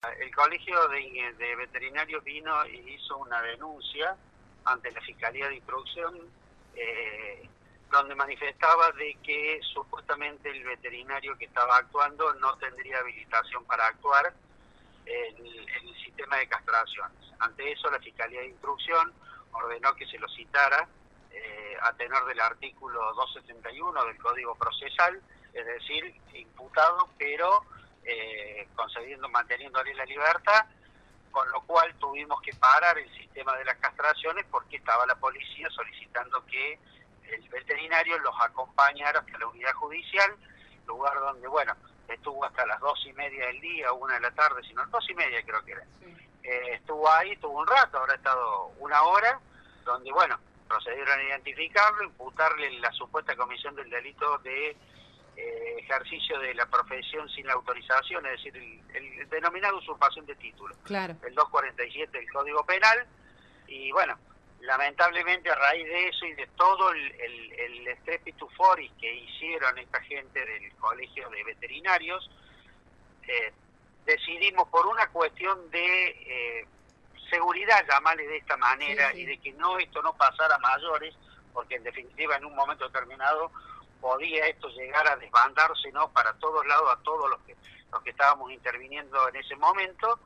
el Colegio de Veterinarios vino y hizo una denuncia ante la Fiscalía de Instrucción, donde manifestaba de que supuestamente el veterinario que estaba actuando no tendría habilitación para actuar en el sistema de castraciones. Ante eso, la Fiscalía de Instrucción ordenó que se lo citara a tenor del artículo 271 del Código Procesal, es decir, imputado, pero manteniéndole la libertad, con lo cual tuvimos que parar el sistema de las castraciones porque estaba la policía solicitando que el veterinario los acompañara hasta la unidad judicial, lugar donde, bueno, estuvo hasta las 2:30 del día, 1 de la tarde, sino 2:30 creo que era. Sí. Estuvo ahí, estuvo un rato, habrá estado 1 hora, donde, bueno, procedieron a identificarlo, imputarle la supuesta comisión del delito de ejercicio de la profesión sin la autorización, es decir, el denominado usurpación de título, claro, el 247 del Código Penal, y bueno, lamentablemente a raíz de eso y de todo el estrépito foris que hicieron esta gente del Colegio de Veterinarios, decidimos por una cuestión de seguridad, llamarle de esta manera, sí. Y de que esto no pasara a mayores, porque en definitiva en un momento determinado podía esto llegar a desbandarse, ¿no?, para todos lados, a todos los que estábamos interviniendo en ese momento.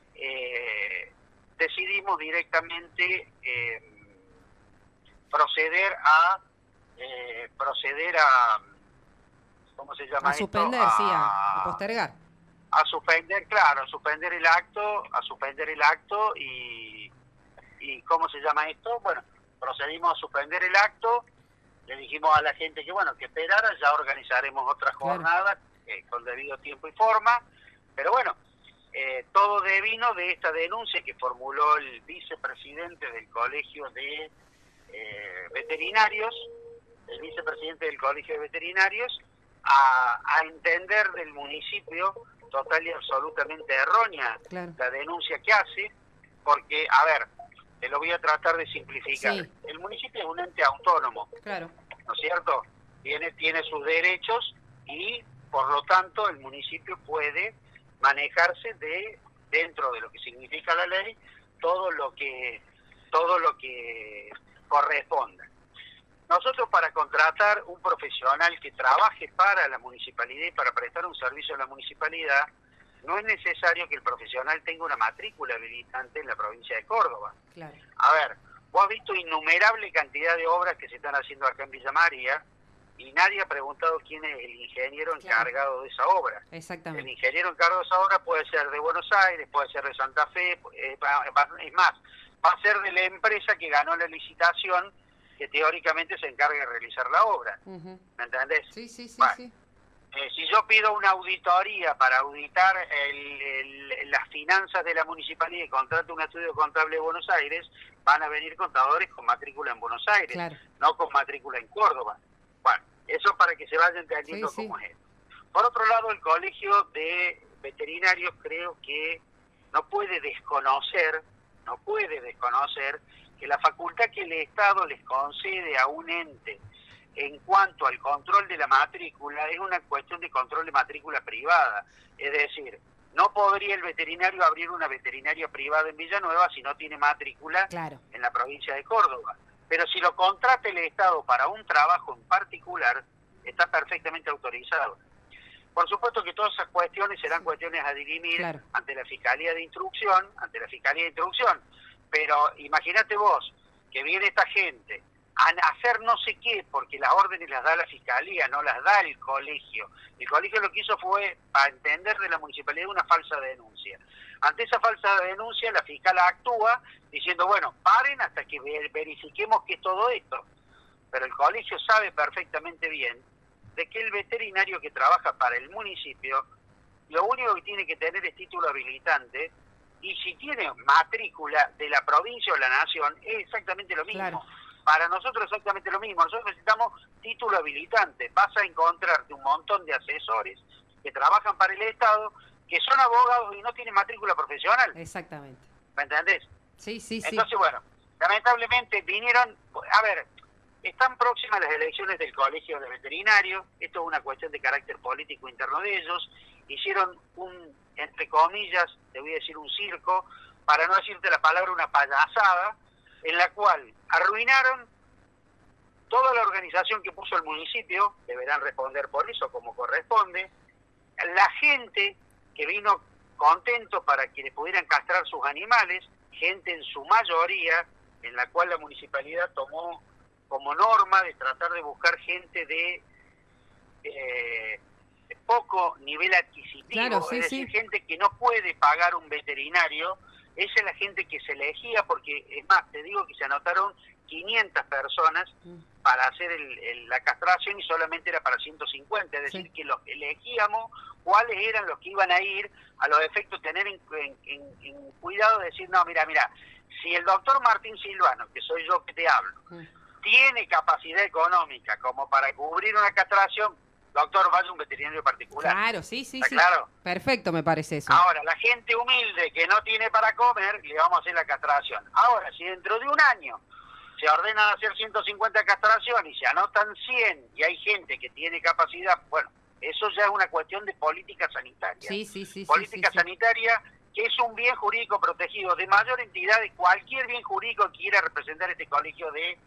Decidimos directamente proceder a ¿cómo se llama esto? Suspender, a postergar. A suspender, claro, a suspender el acto y ¿cómo se llama esto? Bueno, procedimos a suspender el acto, le dijimos a la gente que, bueno, que esperara, ya organizaremos otra jornada, claro, con debido tiempo y forma, pero bueno, todo devino de esta denuncia que formuló el vicepresidente del Colegio de Veterinarios, el vicepresidente del Colegio de Veterinarios, a entender del municipio total y absolutamente errónea, claro, la denuncia que hace, porque, a ver, te lo voy a tratar de simplificar. Sí. El municipio es un ente autónomo, claro, ¿no es cierto? Tiene sus derechos y, por lo tanto, el municipio puede manejarse dentro de lo que significa la ley, todo lo que corresponda. Nosotros, para contratar un profesional que trabaje para la municipalidad y para prestar un servicio a la municipalidad, no es necesario que el profesional tenga una matrícula habilitante en la provincia de Córdoba. Claro. A ver, vos has visto innumerable cantidad de obras que se están haciendo acá en Villa María y nadie ha preguntado quién es el ingeniero encargado, claro, de esa obra. Exactamente. El ingeniero encargado de esa obra puede ser de Buenos Aires, puede ser de Santa Fe, es más, va a ser de la empresa que ganó la licitación, que teóricamente se encarga de realizar la obra. ¿Me entendés? Sí, sí, sí, bueno, sí. Si yo pido una auditoría para auditar las finanzas de la municipalidad y contrato un estudio contable de Buenos Aires, van a venir contadores con matrícula en Buenos Aires, claro, no con matrícula en Córdoba. Bueno, eso para que se vaya entendiendo, sí, cómo, sí, es esto. Por otro lado, el Colegio de Veterinarios creo que no puede desconocer que la facultad que el Estado les concede a un ente en cuanto al control de la matrícula es una cuestión de control de matrícula privada. Es decir, no podría el veterinario abrir una veterinaria privada en Villanueva si no tiene matrícula, claro, en la provincia de Córdoba. Pero si lo contrata el Estado para un trabajo en particular, está perfectamente autorizado. Por supuesto que todas esas cuestiones serán cuestiones a dirimir, claro, ante la Fiscalía de Instrucción, pero imagínate vos que viene esta gente a hacer no sé qué, porque las órdenes las da la Fiscalía, no las da el colegio. El colegio lo que hizo fue, a entender de la municipalidad, una falsa denuncia. Ante esa falsa denuncia, la fiscal actúa diciendo, bueno, paren hasta que verifiquemos qué es todo esto. Pero el colegio sabe perfectamente bien de que el veterinario que trabaja para el municipio, lo único que tiene que tener es título habilitante, y si tiene matrícula de la provincia o la nación, es exactamente lo mismo. Claro. Para nosotros exactamente lo mismo. Nosotros necesitamos título habilitante. Vas a encontrarte un montón de asesores que trabajan para el Estado, que son abogados y no tienen matrícula profesional. Exactamente. ¿Me entendés? Sí, sí, sí. Entonces, bueno, lamentablemente vinieron... A ver, están próximas las elecciones del Colegio de Veterinarios. Esto es una cuestión de carácter político interno de ellos. Hicieron entre comillas, te voy a decir un circo, para no decirte la palabra una payasada, en la cual arruinaron toda la organización que puso el municipio, deberán responder por eso como corresponde, la gente que vino contento para que le pudieran castrar sus animales, gente en su mayoría, en la cual la municipalidad tomó como norma de tratar de buscar gente de poco nivel adquisitivo, claro, sí, es decir, sí. gente que no puede pagar un veterinario. Esa es la gente que se elegía, porque es más, te digo que se anotaron 500 personas para hacer la castración y solamente era para 150, es decir, Sí. que los elegíamos cuáles eran los que iban a ir, a los efectos tener en cuidado de decir, no, mira, si el doctor Martín Silvano, que soy yo que te hablo, tiene capacidad económica como para cubrir una castración, doctor, vaya a un veterinario particular. Claro, sí, sí, ¿Está sí. claro? Perfecto, me parece eso. Ahora, la gente humilde que no tiene para comer, le vamos a hacer la castración. Ahora, si dentro de un año se ordenan hacer 150 castraciones y se anotan 100 y hay gente que tiene capacidad, bueno, eso ya es una cuestión de política sanitaria. Sí, sí, sí. Política sí. sanitaria que es un bien jurídico protegido de mayor entidad de cualquier bien jurídico que quiera representar este colegio de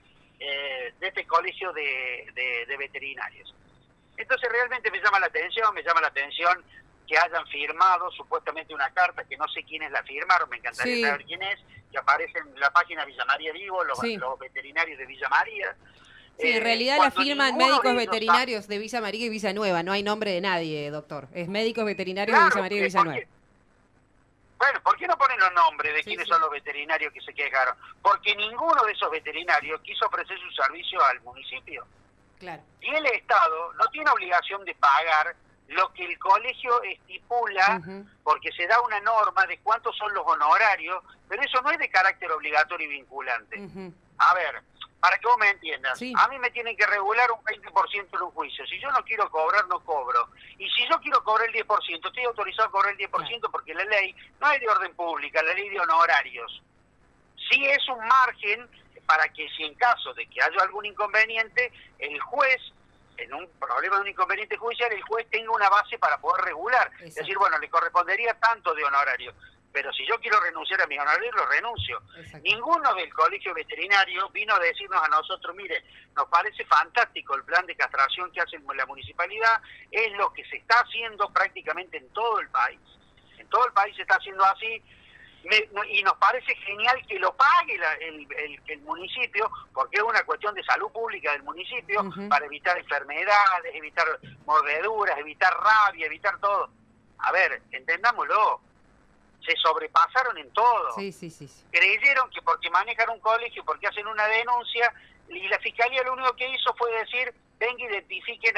veterinarios. Entonces realmente me llama la atención que hayan firmado supuestamente una carta, que no sé quiénes la firmaron, me encantaría Sí. saber quién es, que aparece en la página Villa María Vivo, los Sí. veterinarios de Villa María. Sí, en realidad la Cuando firman ninguno médicos de ellos veterinarios de Villa María y Villa Nueva, no hay nombre de nadie, doctor. Es médicos veterinarios de Claro, Villa María y Villa Nueva. Bueno, ¿por qué no ponen los nombres de Sí, quiénes sí. son los veterinarios que se quejaron? Porque ninguno de esos veterinarios quiso ofrecer su servicio al municipio. Claro. Y el Estado no tiene obligación de pagar lo que el colegio estipula, porque se da una norma de cuántos son los honorarios, pero eso no es de carácter obligatorio y vinculante. A ver, para que vos me entiendas, Sí. a mí me tienen que regular un 20% en un juicio. Si yo no quiero cobrar, no cobro. Y si yo quiero cobrar el 10%, estoy autorizado a cobrar el 10% porque la ley no es de orden pública, la ley de honorarios. Sí es un margen para que si en caso de que haya algún inconveniente, el juez, en un problema de un inconveniente judicial, el juez tenga una base para poder regular. Es decir, bueno, le correspondería tanto de honorario. Pero si yo quiero renunciar a mis honorarios, lo renuncio. Exacto. Ninguno del colegio veterinario vino a decirnos a nosotros, mire, nos parece fantástico el plan de castración que hace la municipalidad, es lo que se está haciendo prácticamente en todo el país. En todo el país se está haciendo así, y nos parece genial que lo pague el municipio, porque es una cuestión de salud pública del municipio, para evitar enfermedades, evitar mordeduras, evitar rabia, evitar todo. A ver, entendámoslo. Se sobrepasaron en todo. Sí. Creyeron que porque manejan un colegio, porque hacen una denuncia, y la fiscalía lo único que hizo fue decir, venga, identifiquen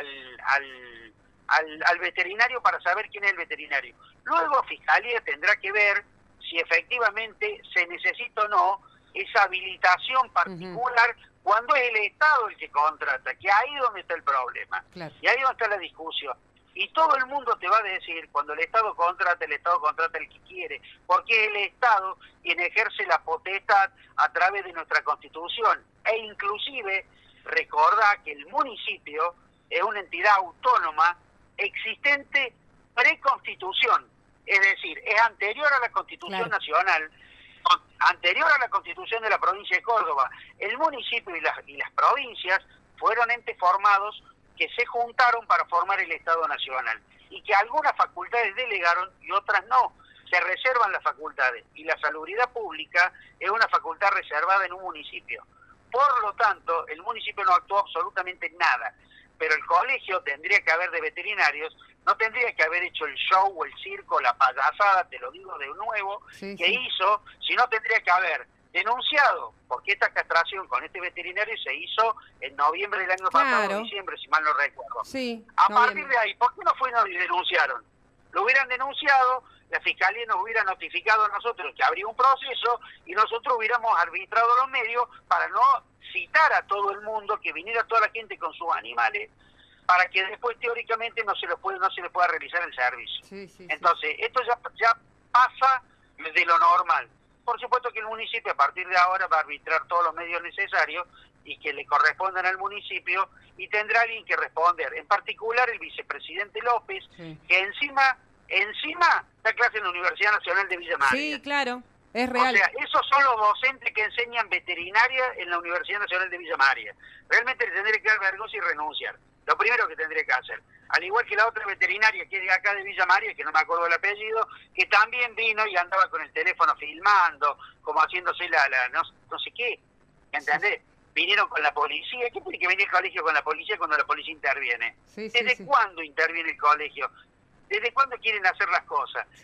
al veterinario para saber quién es el veterinario. Luego fiscalía tendrá que ver si efectivamente se necesita o no esa habilitación particular cuando es el Estado el que contrata, que ahí es donde está el problema. Claro. Y ahí es donde está la discusión. Y todo el mundo te va a decir, cuando el Estado contrata el que quiere, porque el Estado quien ejerce la potestad a través de nuestra Constitución. E inclusive, recordá que el municipio es una entidad autónoma existente pre-Constitución, es decir, es anterior a la Constitución Nacional, anterior a la Constitución de la provincia de Córdoba. El municipio y las provincias fueron entes formados que se juntaron para formar el Estado Nacional y que algunas facultades delegaron y otras no. Se reservan las facultades y la salubridad pública es una facultad reservada en un municipio. Por lo tanto, el municipio no actuó absolutamente nada, pero el colegio tendría que haber de veterinarios, no tendría que haber hecho el show o el circo, la payasada, te lo digo de nuevo, hizo, sino tendría que haber denunciado, porque esta castración con este veterinario se hizo en noviembre del año pasado, diciembre, si mal no recuerdo. A partir de ahí, ¿por qué no fueron y denunciaron? Lo hubieran denunciado, la fiscalía nos hubiera notificado a nosotros que habría un proceso y nosotros hubiéramos arbitrado los medios para no citar a todo el mundo, que viniera toda la gente con sus animales, para que después teóricamente no se les pueda realizar el servicio. Entonces, esto ya pasa de lo normal. Por supuesto que el municipio a partir de ahora va a arbitrar todos los medios necesarios y que le correspondan al municipio, y tendrá alguien que responder, en particular el vicepresidente López, que encima encima da clase en la Universidad Nacional de Villa María. Sí, claro, es real. O sea, esos son los docentes que enseñan veterinaria en la Universidad Nacional de Villa María. Realmente le tendría que dar vergüenza y renunciar. Lo primero que tendría que hacer. Al igual que la otra veterinaria que es de acá de Villa María, que no me acuerdo el apellido, que también vino y andaba con el teléfono filmando, como haciéndose no sé qué. ¿Entendés? Vinieron con la policía. ¿Qué tiene que venir el colegio con la policía cuando la policía interviene? Sí, ¿Desde cuándo interviene el colegio? ¿Desde cuándo quieren hacer las cosas?